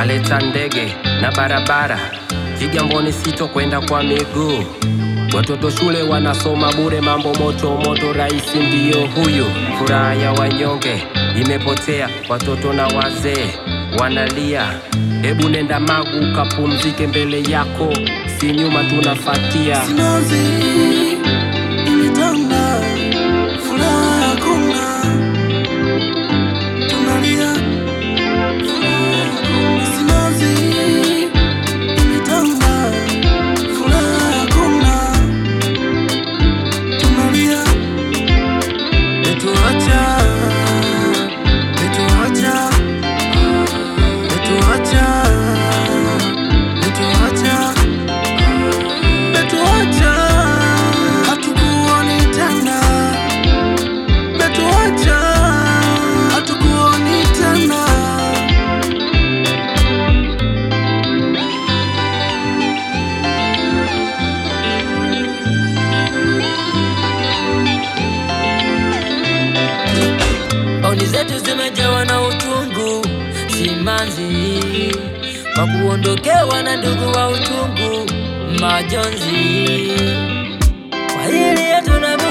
naleta ndege na barabara, Kigamboni sito kwenda kwa miguu. Watoto shule wanasoma bure, mambo moto moto, rais ndiyo huyu. Furaha ya wanyonge imepotea, watoto na wazee wanalia. Hebu nenda Magu kapumzike, mbele yako si nyuma tunafatia. Simanzi imetanda, furaha hakuna, tunalia. Simanzi imetanda, furaha hakuna, tunalia. Betuacha, betuacha, betuacha, betuacha, betuacha, hatukuoni tena. Betuacha, hatukuoni tena. Kauli zetu zimejawa na uchungu, simanzi kwa kuondokewa na ndugu wa uchungu, majonzi. Kwa hili hatuna